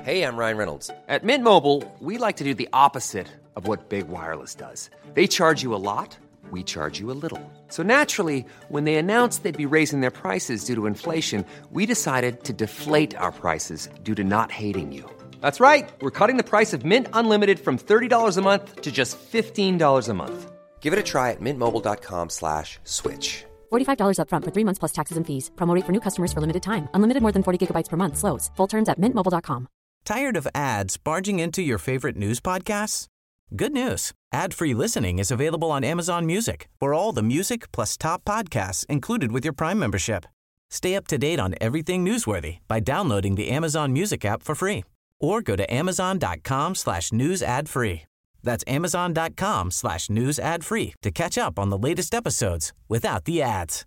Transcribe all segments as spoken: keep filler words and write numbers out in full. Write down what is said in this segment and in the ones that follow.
Hey, I'm Ryan Reynolds. At Mint Mobile, we like to do the opposite of what Big Wireless does. They charge you a lot, we charge you a little. So naturally, when they announced they'd be raising their prices due to inflation, we decided to deflate our prices due to not hating you. That's right. We're cutting the price of Mint Unlimited from thirty dollars a month to just fifteen dollars a month. Give it a try at mintmobile.com slash switch. forty-five dollars up front for three months plus taxes and fees. Promo rate for new customers for limited time. Unlimited more than forty gigabytes per month. Slows full terms at mint mobile dot com. Tired of ads barging into your favorite news podcasts? Good news. Ad-free listening is available on Amazon Music for all the music plus top podcasts included with your Prime membership. Stay up to date on everything newsworthy by downloading the Amazon Music app for free or go to amazon.com slash news ad free. That's amazon.com slash news ad free to catch up on the latest episodes without the ads.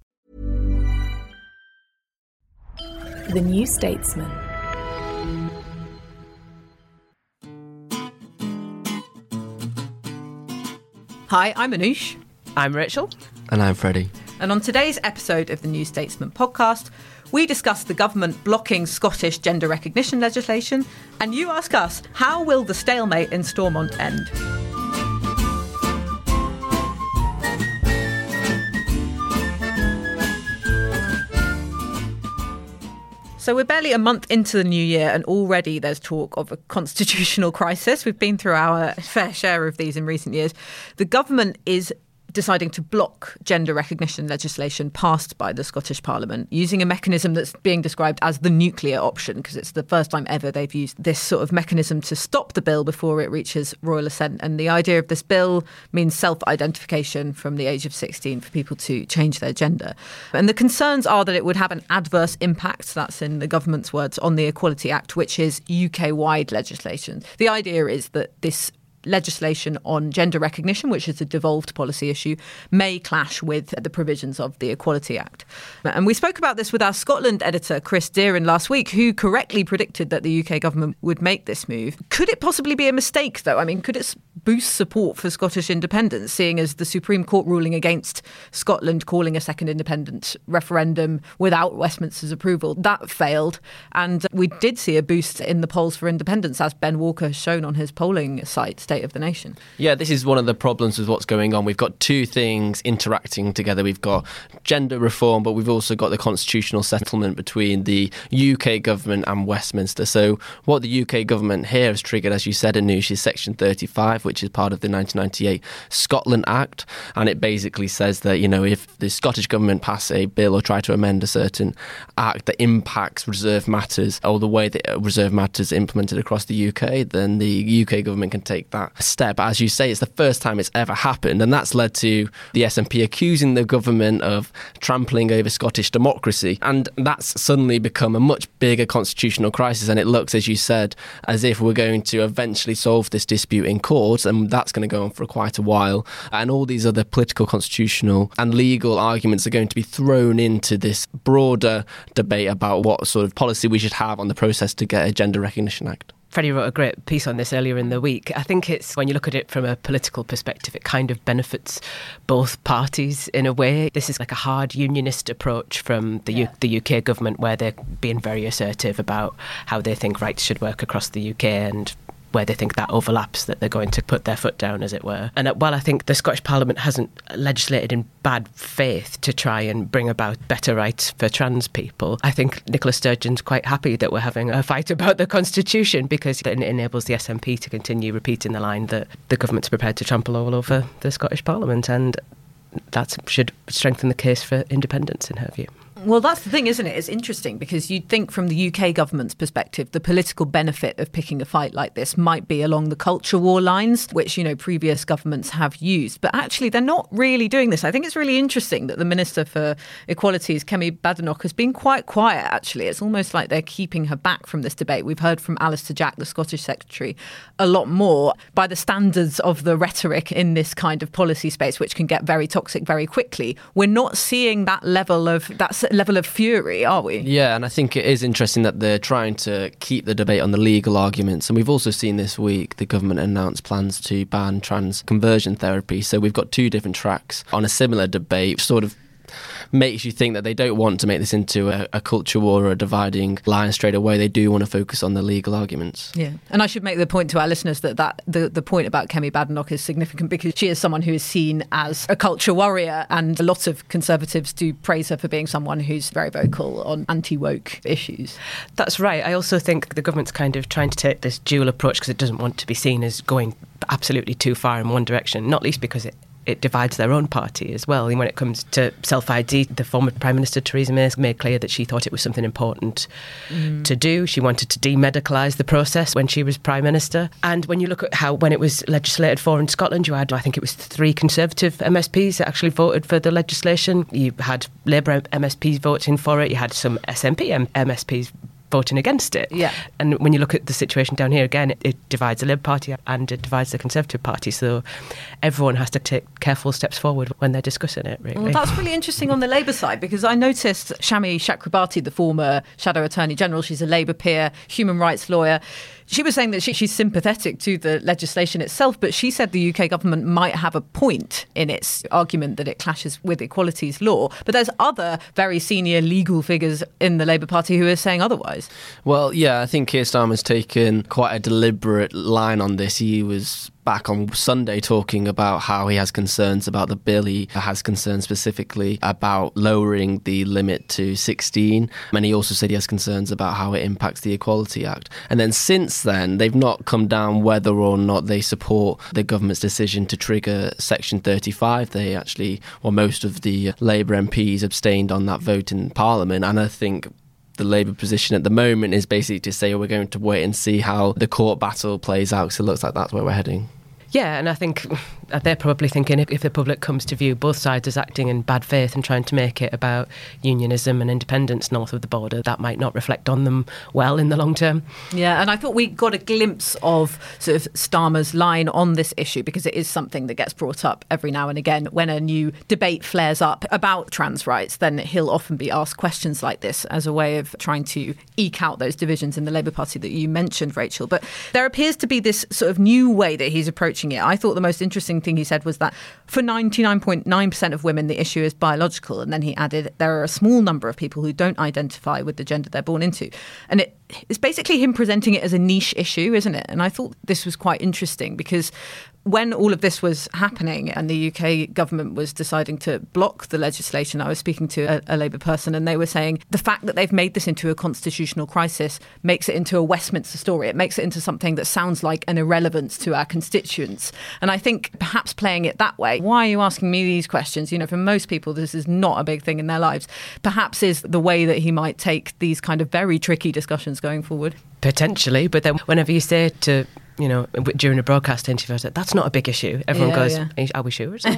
The New Statesman. Hi, I'm Anoush. I'm Rachel. And I'm Freddie. And on today's episode of the New Statesman podcast, we discuss the government blocking Scottish gender recognition legislation, and you ask us, how will the stalemate in Stormont end? So we're barely a month into the new year and already there's talk of a constitutional crisis. We've been through our fair share of these in recent years. The government is deciding to block gender recognition legislation passed by the Scottish Parliament using a mechanism that's being described as the nuclear option, because it's the first time ever they've used this sort of mechanism to stop the bill before it reaches royal assent. And the idea of this bill means self-identification from the age of sixteen for people to change their gender. And the concerns are that it would have an adverse impact, that's in the government's words, on the Equality Act, which is U K-wide legislation. The idea is that this legislation on gender recognition, which is a devolved policy issue, may clash with the provisions of the Equality Act. And we spoke about this with our Scotland editor, Chris Deeran, last week, who correctly predicted that the U K government would make this move. Could it possibly be a mistake, though? I mean, could it boost support for Scottish independence, seeing as the Supreme Court ruling against Scotland calling a second independent referendum without Westminster's approval, that failed. And we did see a boost in the polls for independence, as Ben Walker has shown on his polling site, State of the Nation. Yeah, this is one of the problems with what's going on. We've got two things interacting together. We've got gender reform, but we've also got the constitutional settlement between the U K government and Westminster. So what the U K government here has triggered, as you said, Anoush, is Section thirty-five, which is part of the nineteen ninety-eight Scotland Act. And it basically says that, you know, if the Scottish government pass a bill or try to amend a certain act that impacts reserved matters or the way that reserved matters are implemented across the U K, then the U K government can take that step. As you say, it's the first time it's ever happened, and that's led to the S N P accusing the government of trampling over Scottish democracy, and that's suddenly become a much bigger constitutional crisis. And it looks, as you said, as if we're going to eventually solve this dispute in court, and that's going to go on for quite a while, and all these other political, constitutional and legal arguments are going to be thrown into this broader debate about what sort of policy we should have on the process to get a Gender Recognition Act. Freddie wrote a great piece on this earlier in the week. I think it's, when you look at it from a political perspective, it kind of benefits both parties in a way. This is like a hard unionist approach from the, yeah. U- the U K government, where they're being very assertive about how they think rights should work across the U K and where they think that overlaps, that they're going to put their foot down, as it were. And while I think the Scottish Parliament hasn't legislated in bad faith to try and bring about better rights for trans people, I think Nicola Sturgeon's quite happy that we're having a fight about the Constitution, because it enables the S N P to continue repeating the line that the government's prepared to trample all over the Scottish Parliament, and that should strengthen the case for independence in her view. Well, that's the thing, isn't it? It's interesting because you'd think from the U K government's perspective, the political benefit of picking a fight like this might be along the culture war lines, which, you know, previous governments have used. But actually, they're not really doing this. I think it's really interesting that the Minister for Equalities, Kemi Badenoch, has been quite quiet, actually. It's almost like they're keeping her back from this debate. We've heard from Alistair Jack, the Scottish Secretary, a lot more. By the standards of the rhetoric in this kind of policy space, which can get very toxic very quickly, we're not seeing that level of that level of fury, are we? Yeah, and I think it is interesting that they're trying to keep the debate on the legal arguments. And we've also seen this week the government announced plans to ban trans conversion therapy. So we've got two different tracks on a similar debate, sort of makes you think that they don't want to make this into a, a culture war or a dividing line straight away. They do want to focus on the legal arguments. Yeah, and I should make the point to our listeners that, that the, the point about Kemi Badenoch is significant because she is someone who is seen as a culture warrior, and a lot of Conservatives do praise her for being someone who's very vocal on anti-woke issues. That's right. I also think the government's kind of trying to take this dual approach because it doesn't want to be seen as going absolutely too far in one direction, not least because it it divides their own party as well. And when it comes to self-I D, the former Prime Minister Theresa May made clear that she thought it was something important mm. to do. She wanted to demedicalise the process when she was Prime Minister. And when you look at how, when it was legislated for in Scotland, you had, I think it was three Conservative M S Ps that actually voted for the legislation. You had Labour M S Ps voting for it. You had some S N P M S Ps voting against it. Yeah. And when you look at the situation down here, again, it, it divides the Labour Party and it divides the Conservative Party. So everyone has to take careful steps forward when they're discussing it, really. Well, that's really interesting on the Labour side, because I noticed Shami Chakrabarti, the former Shadow Attorney General, she's a Labour peer, human rights lawyer. She was saying that she, she's sympathetic to the legislation itself, but she said the U K government might have a point in its argument that it clashes with equalities law. But there's other very senior legal figures in the Labour Party who are saying otherwise. Well, yeah, I think Keir Starmer's taken quite a deliberate line on this. He was back on Sunday talking about how he has concerns about the bill. He has concerns specifically about lowering the limit to sixteen. And he also said he has concerns about how it impacts the Equality Act. And then since then, they've not come down whether or not they support the government's decision to trigger Section thirty-five. They actually, well, most of the Labour M Ps abstained on that vote in Parliament. And I think the Labour position at the moment is basically to say, oh, we're going to wait and see how the court battle plays out, because it looks like that's where we're heading. Yeah, and I think they're probably thinking if, if the public comes to view both sides as acting in bad faith and trying to make it about unionism and independence north of the border, that might not reflect on them well in the long term. Yeah, and I thought we got a glimpse of sort of Starmer's line on this issue, because it is something that gets brought up every now and again. When a new debate flares up about trans rights, then he'll often be asked questions like this as a way of trying to eke out those divisions in the Labour Party that you mentioned, Rachel. But there appears to be this sort of new way that he's approaching it. I thought the most interesting thing he said was that for ninety-nine point nine percent of women, the issue is biological. And then he added, there are a small number of people who don't identify with the gender they're born into. And it, it's basically him presenting it as a niche issue, isn't it? And I thought this was quite interesting, because when all of this was happening and the U K government was deciding to block the legislation, I was speaking to a, a Labour person, and they were saying the fact that they've made this into a constitutional crisis makes it into a Westminster story. It makes it into something that sounds like an irrelevance to our constituents. And I think perhaps playing it that way, why are you asking me these questions? You know, for most people, this is not a big thing in their lives. Perhaps is the way that he might take these kind of very tricky discussions going forward. Potentially, but then whenever you say to, you know, during a broadcast interview, I said, that's not a big issue. Everyone yeah, goes, yeah. are we sure? There's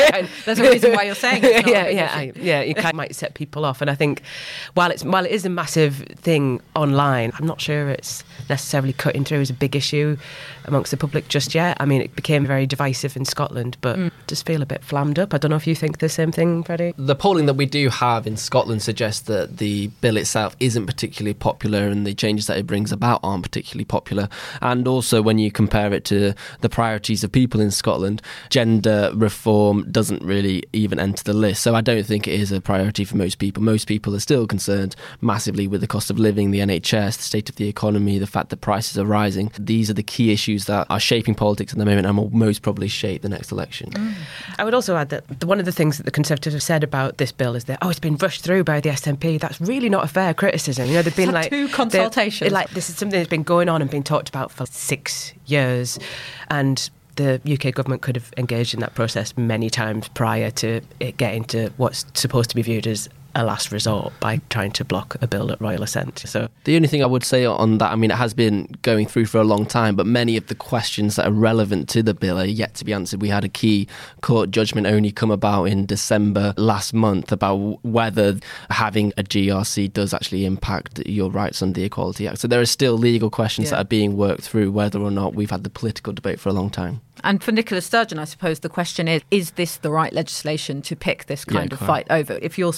a reason why you're saying it's not yeah, a big yeah, issue. I, yeah, you kind of might set people off. And I think while it's while it is a massive thing online, I'm not sure it's necessarily cutting through as a big issue amongst the public just yet. I mean, it became very divisive in Scotland, but mm. just feel a bit flammed up. I don't know if you think the same thing, Freddie. The polling that we do have in Scotland suggests that the bill itself isn't particularly popular, and the changes that it brings about aren't particularly popular. And also, when you compare it to the priorities of people in Scotland, gender reform doesn't really even enter the list. So I don't think it is a priority for most people. Most people are still concerned massively with the cost of living, the N H S, the state of the economy, the fact that prices are rising. These are the key issues that are shaping politics at the moment and will most probably shape the next election. Mm. I would also add that the, one of the things that the Conservatives have said about this bill is that, oh, it's been rushed through by the S N P. That's really not a fair criticism. You know, they've been It's like two consultations. Like, this is something that's been going on and been talked about for six years, and the U K government could have engaged in that process many times prior to it getting to what's supposed to be viewed as a last resort by trying to block a bill at royal assent. So the only thing I would say on that, I mean, it has been going through for a long time, but many of the questions that are relevant to the bill are yet to be answered. We had a key court judgment only come about in December last month about whether having a G R C does actually impact your rights under the Equality Act. So there are still legal questions yeah. that are being worked through, whether or not we've had the political debate for a long time. And for Nicola Sturgeon, I suppose the question is, is this the right legislation to pick this kind yeah, of quite. fight over? If you're saying that it's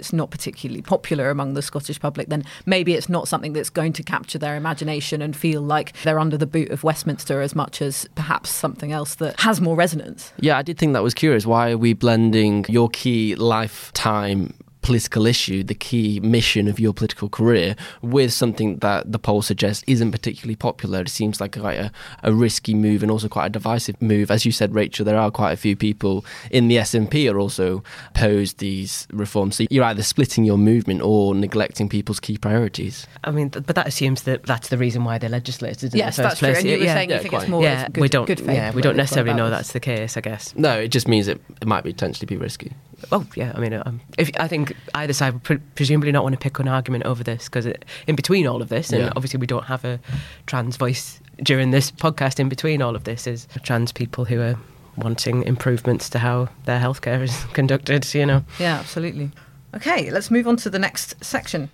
it's not particularly popular among the Scottish public, then maybe it's not something that's going to capture their imagination and feel like they're under the boot of Westminster as much as perhaps something else that has more resonance. Yeah, I did think that was curious. Why are we blending your key lifetime political issue, the key mission of your political career, with something that the poll suggests isn't particularly popular? It seems like quite a, a risky move and also quite a divisive move. As you said, Rachel, there are quite a few people in the S N P are also opposed these reforms. So you're either splitting your movement or neglecting people's key priorities. I mean, th- but that assumes that that's the reason why they legislated in yes, the first that's place. True. And you were yeah, saying yeah, you think quite. it's more yeah, good, we don't, good faith. yeah, we don't necessarily know this. that's the case, I guess. No, it just means it, it might potentially be risky. Oh, yeah, I mean, um, if, I think either side would pre- presumably not want to pick an argument over this, because in between all of this, and yeah. obviously we don't have a trans voice during this podcast, in between all of this is trans people who are wanting improvements to how their healthcare is conducted, you know. Yeah, absolutely. Okay, let's move on to the next section.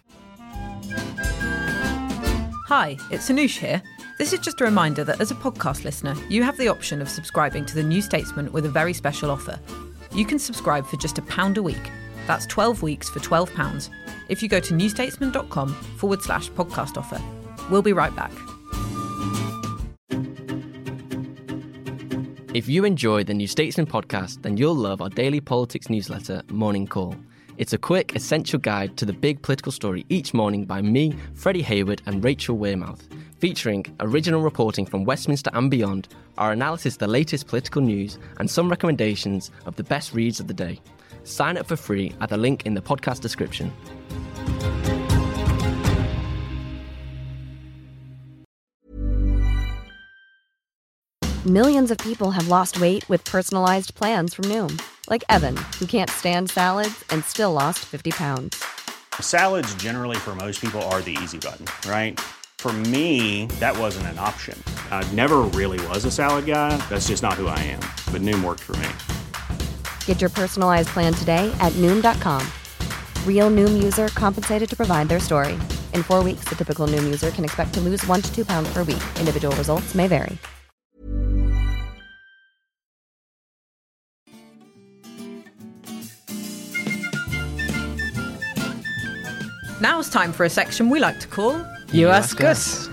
Hi, it's Anoush here. This is just a reminder that as a podcast listener, you have the option of subscribing to The New Statesman with a very special offer. You can subscribe for just a pound a week. That's twelve weeks for twelve pounds if you go to newstatesman.com forward slash podcast offer. We'll be right back. If you enjoy the New Statesman podcast, then you'll love our daily politics newsletter, Morning Call. It's a quick, essential guide to the big political story each morning by me, Freddie Hayward and Rachel Wearmouth, featuring original reporting from Westminster and beyond, our analysis of the latest political news, and some recommendations of the best reads of the day. Sign up for free at the link in the podcast description. Millions of people have lost weight with personalized plans from Noom. Like Evan, who can't stand salads and still lost fifty pounds. Salads generally for most people are the easy button, right? For me, that wasn't an option. I never really was a salad guy. That's just not who I am. But Noom worked for me. Get your personalized plan today at Noom dot com. Real Noom user compensated to provide their story. In four weeks, the typical Noom user can expect to lose one to two pounds per week. Individual results may vary. Now it's time for a section we like to call You Ask Us.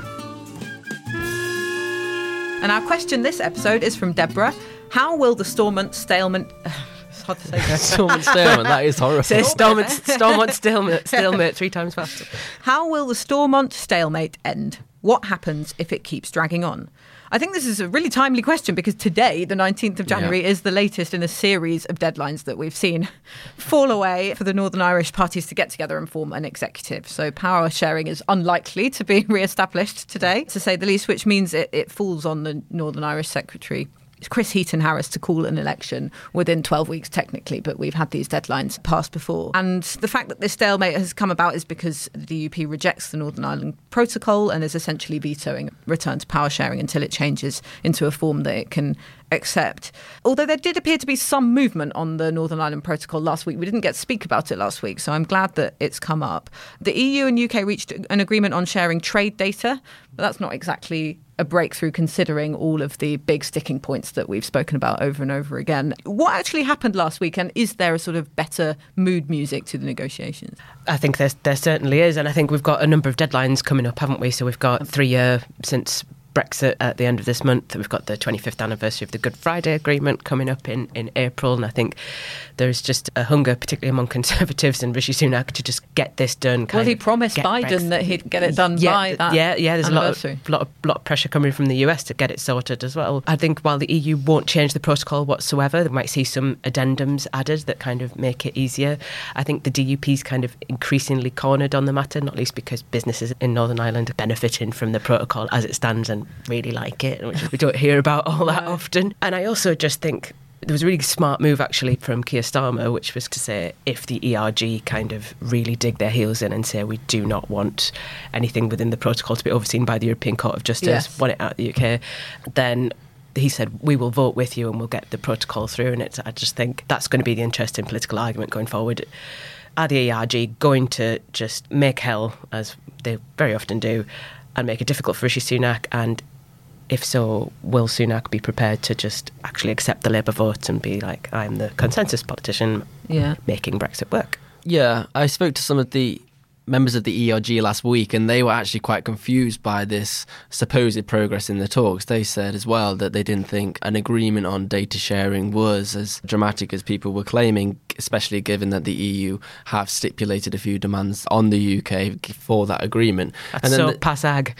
And our question this episode is from Deborah. How will the Stormont stalemate... It's hard to say that. Stormont stalemate, that is horrible. Say Stormont, Stormont stalemate, stalemate three times faster. How will the Stormont stalemate end? What happens if it keeps dragging on? I think this is a really timely question because today, the nineteenth of January, yeah. is the latest in a series of deadlines that we've seen fall away for the Northern Irish parties to get together and form an executive. So power sharing is unlikely to be re-established today, to say the least, which means it, it falls on the Northern Irish Secretary Chris Heaton-Harris to call an election within twelve weeks technically, but we've had these deadlines passed before. And the fact that this stalemate has come about is because the D U P rejects the Northern Ireland Protocol and is essentially vetoing return to power sharing until it changes into a form that it can accept. Although there did appear to be some movement on the Northern Ireland Protocol last week. We didn't get to speak about it last week, so I'm glad that it's come up. The E U and U K reached an agreement on sharing trade data, but that's not exactly a breakthrough considering all of the big sticking points that we've spoken about over and over again. What actually happened last week, and is there a sort of better mood music to the negotiations? I think there, there certainly is, and I think we've got a number of deadlines coming up, haven't we? So we've got three year since Brexit at the end of this month. We've got the twenty-fifth anniversary of the Good Friday Agreement coming up in, in April, and I think there's just a hunger, particularly among Conservatives and Rishi Sunak, to just get this done. Well, he promised Biden Brexit. that he'd get it done yeah, by that Yeah, yeah. There's a lot of, lot, of, lot of pressure coming from the U S to get it sorted as well. I think while the E U won't change the protocol whatsoever, they might see some addendums added that kind of make it easier. I think the D U P's kind of increasingly cornered on the matter, not least because businesses in Northern Ireland are benefiting from the protocol as it stands and really like it, which we don't hear about all that no. often. And I also just think there was a really smart move actually from Keir Starmer, which was to say if the E R G kind of really dig their heels in and say we do not want anything within the protocol to be overseen by the European Court of Justice, yes. want it out of the U K, then he said we will vote with you and we'll get the protocol through. And it's, I just think that's going to be the interesting political argument going forward. Are the E R G going to just make hell, as they very often do, and make it difficult for Rishi Sunak? And if so, will Sunak be prepared to just actually accept the Labour vote and be like, I'm the consensus politician yeah. making Brexit work? Yeah, I spoke to some of the members of the E R G last week, and they were actually quite confused by this supposed progress in the talks. They said as well that they didn't think an agreement on data sharing was as dramatic as people were claiming, especially given that the E U have stipulated a few demands on the U K for that agreement. That's and then so the, passag.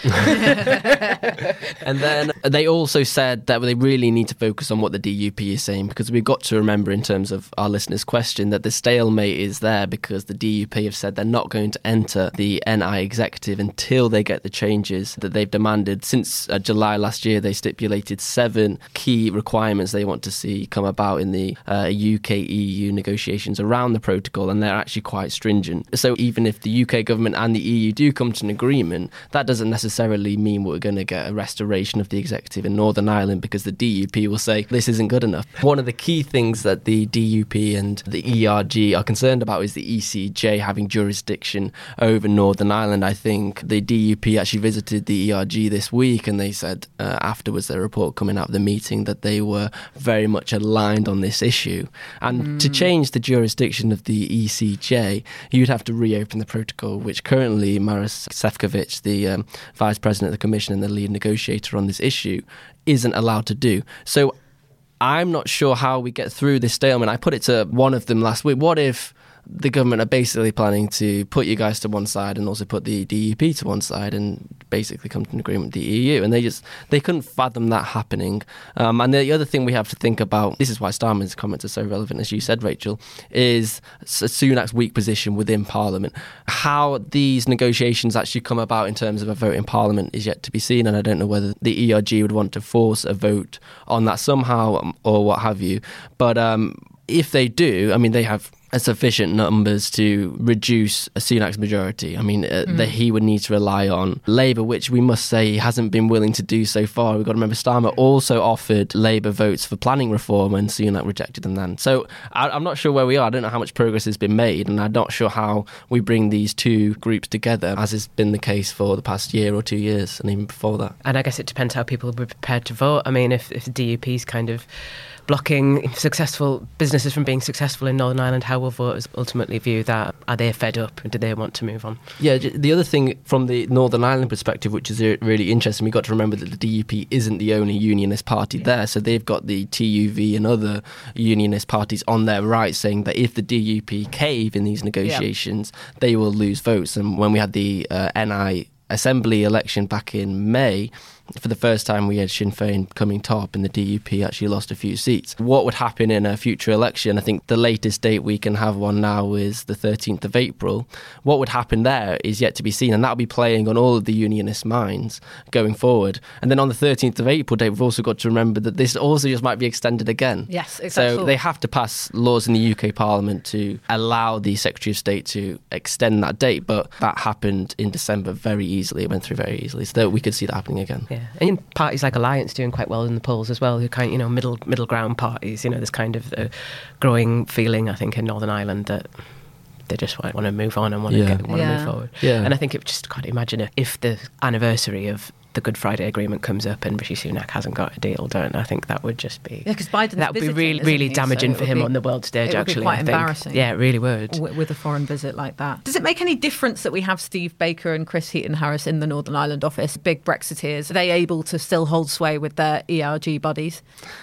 And then they also said that they really need to focus on what the D U P is saying, because we've got to remember, in terms of our listeners' question, that the stalemate is there because the D U P have said they're not going to enter the N I executive until they get the changes that they've demanded. Since uh, July last year, they stipulated seven key requirements they want to see come about in the uh, U K E U negotiations around the protocol, and they're actually quite stringent. So even if the U K government and the E U do come to an agreement, that doesn't necessarily mean we're going to get a restoration of the executive in Northern Ireland, because the D U P will say this isn't good enough. One of the key things that the D U P and the E R G are concerned about is the E C J having jurisdiction over Northern Ireland. I think the D U P actually visited the E R G this week, and they said uh, afterwards, their report coming out of the meeting, that they were very much aligned on this issue. And mm. to change the jurisdiction of the E C J, you'd have to reopen the protocol, which currently Maros Sefcovic, the um, Vice President of the Commission and the lead negotiator on this issue, isn't allowed to do. So I'm not sure how we get through this stalemate. I put it to one of them last week. What if the government are basically planning to put you guys to one side and also put the D U P to one side and basically come to an agreement with the E U? And they just, they couldn't fathom that happening. Um, and the other thing we have to think about, this is why Starmer's comments are so relevant, as you said, Rachel, is Sunak's weak position within Parliament. How these negotiations actually come about in terms of a vote in Parliament is yet to be seen, and I don't know whether the E R G would want to force a vote on that somehow or what have you. But um, if they do, I mean, they have sufficient numbers to reduce Sunak's majority. I mean, uh, mm. that he would need to rely on Labour, which we must say he hasn't been willing to do so far. We've got to remember Starmer also offered Labour votes for planning reform, and Sunak rejected them then. So I, I'm not sure where we are. I don't know how much progress has been made, and I'm not sure how we bring these two groups together, as has been the case for the past year or two years, and even before that. And I guess it depends how people will be prepared to vote. I mean, if, if the D U P's kind of blocking successful businesses from being successful in Northern Ireland, how will voters ultimately view that? Are they fed up, and do they want to move on? Yeah, the other thing from the Northern Ireland perspective, which is really interesting, we've got to remember that the D U P isn't the only unionist party yeah. there. So they've got the T U V and other unionist parties on their right, saying that if the D U P cave in these negotiations, yeah. they will lose votes. And when we had the uh, N I Assembly election back in May, for the first time we had Sinn Féin coming top, and the D U P actually lost a few seats. What would happen in a future election? I think the latest date we can have one now is the thirteenth of April. What would happen there is yet to be seen, and that'll be playing on all of the unionist minds going forward. And then on the thirteenth of April date, we've also got to remember that this also just might be extended again. Yes, exactly. So they have to pass laws in the U K Parliament to allow the Secretary of State to extend that date, but that happened in December very easily. It went through very easily, so that we could see that happening again. Yeah. And parties like Alliance doing quite well in the polls as well, who kind of, you know, middle middle ground parties. You know, there's kind of a growing feeling, I think, in Northern Ireland that they just want to move on and want yeah. to, get, want yeah. to move forward. Yeah. And I think it just can't imagine if the anniversary of the Good Friday Agreement comes up and Rishi Sunak hasn't got a deal done. I think that would just be yeah, because Biden's that would be visiting, really really he? damaging so for him be, on the world stage. It would actually, be quite I think. embarrassing. Yeah, it really would. W- with a foreign visit like that. Does it make any difference that we have Steve Baker and Chris Heaton-Harris in the Northern Ireland office, big Brexiteers? Are they able to still hold sway with their E R G buddies?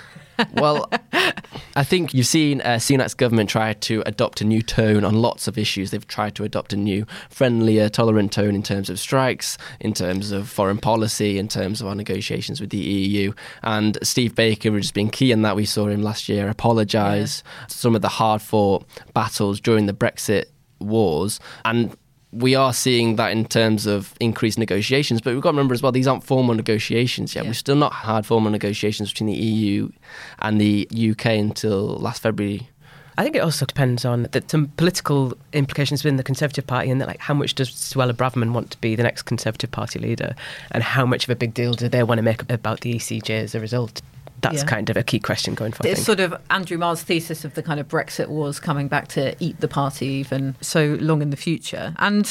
Well, I think you've seen uh, Sunak's government try to adopt a new tone on lots of issues. They've tried to adopt a new, friendlier, tolerant tone in terms of strikes, in terms of foreign policy, in terms of our negotiations with the E U. And Steve Baker has been key in that. We saw him last year apologise yeah. some of the hard-fought battles during the Brexit wars. And we are seeing that in terms of increased negotiations, but we've got to remember as well, these aren't formal negotiations yet. Yeah. We've still not had formal negotiations between the E U and the U K until last February. I think it also depends on the, some political implications within the Conservative Party, and that, like, how much does Suella Braverman want to be the next Conservative Party leader, and how much of a big deal do they want to make about the E C J as a result? That's yeah. kind of a key question going forward. It's sort of Andrew Marr's thesis of the kind of Brexit wars coming back to eat the party even so long in the future. And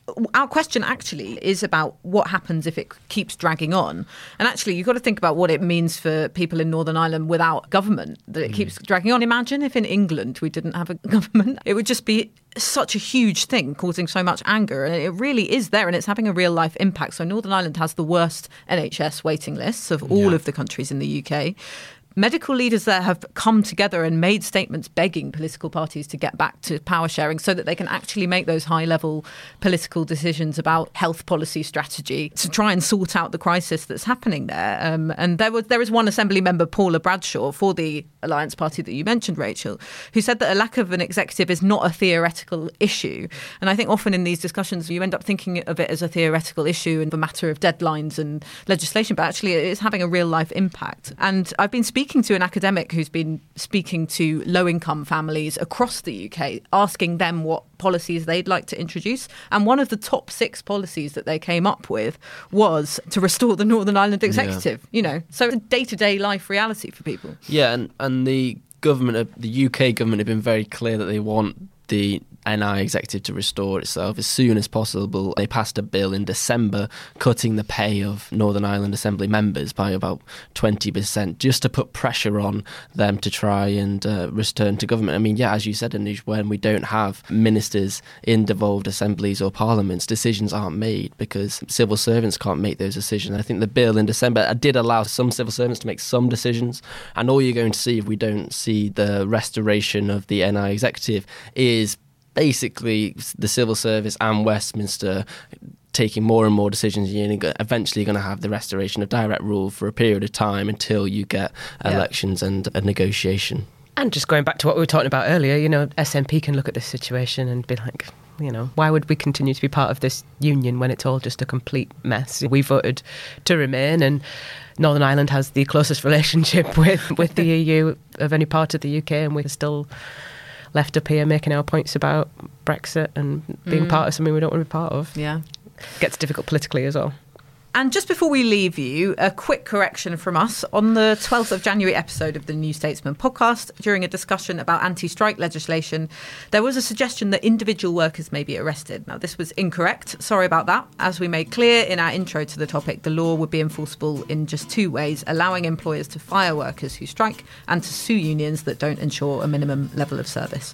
our question actually is about what happens if it keeps dragging on. And actually, you've got to think about what it means for people in Northern Ireland without government, that it mm. keeps dragging on. Imagine if in England we didn't have a government. It would just be such a huge thing, causing so much anger. And it really is there, and it's having a real life impact. So Northern Ireland has the worst N H S waiting lists of all yeah. of the countries in the U K. Medical leaders there have come together and made statements begging political parties to get back to power sharing so that they can actually make those high-level political decisions about health policy strategy to try and sort out the crisis that's happening there. Um, and there was there is one Assembly member, Paula Bradshaw, for the Alliance Party that you mentioned, Rachel, who said that a lack of an executive is not a theoretical issue. And I think often in these discussions you end up thinking of it as a theoretical issue and a matter of deadlines and legislation, but actually it is having a real-life impact. And I've been speaking to an academic who's been speaking to low-income families across the U K, asking them what policies they'd like to introduce. And one of the top six policies that they came up with was to restore the Northern Ireland executive, yeah. you know, so it's a day-to-day life reality for people. Yeah, and, and the government, the U K government have been very clear that they want the N I executive to restore itself as soon as possible. They passed a bill in December cutting the pay of Northern Ireland Assembly members by about twenty percent just to put pressure on them to try and uh, return to government. I mean, yeah, as you said, Anush, when we don't have ministers in devolved assemblies or parliaments, decisions aren't made because civil servants can't make those decisions. I think the bill in December did allow some civil servants to make some decisions, and all you're going to see if we don't see the restoration of the N I executive is basically the civil service and Westminster taking more and more decisions. You're eventually going to have the restoration of direct rule for a period of time until you get yeah. elections and a negotiation. And just going back to what we were talking about earlier, you know, S N P can look at this situation and be like, you know, why would we continue to be part of this union when it's all just a complete mess? We voted to remain, and Northern Ireland has the closest relationship with, with the E U of any part of the U K, and we're still left up here making our points about Brexit and being mm. part of something we don't want to be part of. Yeah. Gets difficult politically as well. And just before we leave you, a quick correction from us. On the twelfth of January episode of the New Statesman podcast, during a discussion about anti-strike legislation, there was a suggestion that individual workers may be arrested. Now, this was incorrect. Sorry about that. As we made clear in our intro to the topic, the law would be enforceable in just two ways: allowing employers to fire workers who strike and to sue unions that don't ensure a minimum level of service.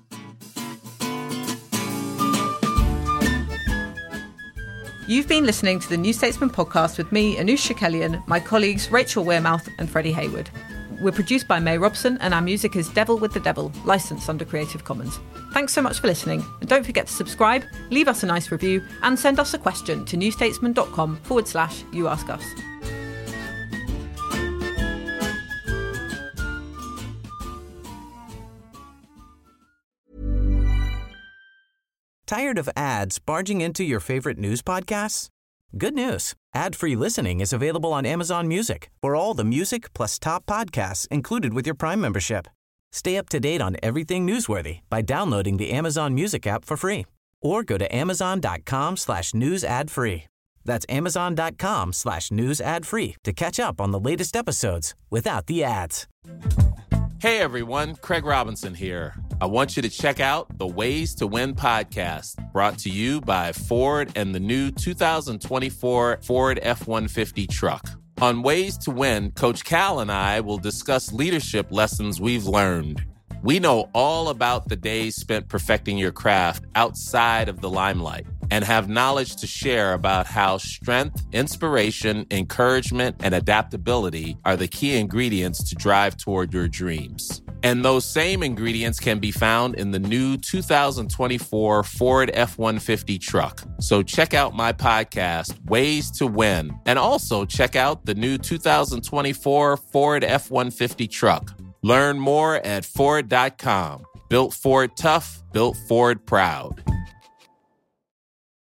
You've been listening to the New Statesman podcast with me, Anoosh Chakelian, my colleagues Rachel Wearmouth and Freddie Hayward. We're produced by May Robson, and our music is Devil with the Devil, licensed under Creative Commons. Thanks so much for listening, and don't forget to subscribe, leave us a nice review, and send us a question to newstatesman.com forward slash you ask us. Tired of ads barging into your favorite news podcasts? Good news. Ad-free listening is available on Amazon Music for all the music plus top podcasts included with your Prime membership. Stay up to date on everything newsworthy by downloading the Amazon Music app for free or go to amazon.com slash news ad free. That's amazon.com slash news ad free to catch up on the latest episodes without the ads. Hey everyone, Craig Robinson here. I want you to check out the Ways to Win podcast, brought to you by Ford and the new two thousand twenty-four Ford F one fifty truck. On Ways to Win, Coach Cal and I will discuss leadership lessons we've learned. We know all about the days spent perfecting your craft outside of the limelight and have knowledge to share about how strength, inspiration, encouragement, and adaptability are the key ingredients to drive toward your dreams. And those same ingredients can be found in the new two thousand twenty-four Ford F one fifty truck. So check out my podcast, Ways to Win, and also check out the new two thousand twenty-four Ford F one fifty truck. Learn more at Ford dot com. Built Ford tough, built Ford proud.